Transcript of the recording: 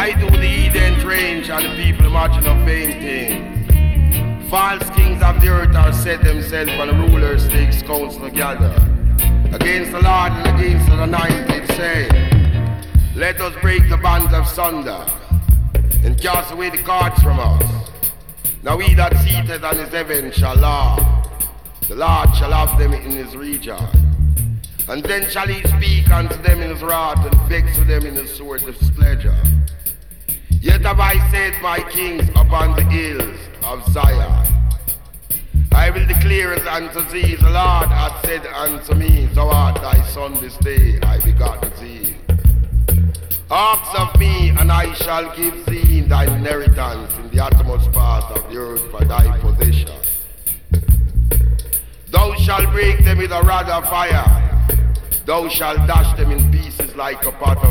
Why do the heathen range and the people imagine a vain thing? False kings of the earth are set themselves and the rulers takes counsel together against the Lord and against the anointed, say, let us break the bands of sunder and cast away the cords from us. Now he that seated on his heaven shall laugh. The Lord shall have them in his region. And then shall he speak unto them in his wrath and vex with them in his sword displeasure. Yet have I set my kings upon the hills of Zion. I will declare it unto thee, the Lord hath said unto me, thou art thy son this day, I begot thee. Ask of me, and I shall give thee thine inheritance in the uttermost part of the earth for thy possession. Thou shalt break them with a rod of fire. Thou shalt dash them in pieces like a pot of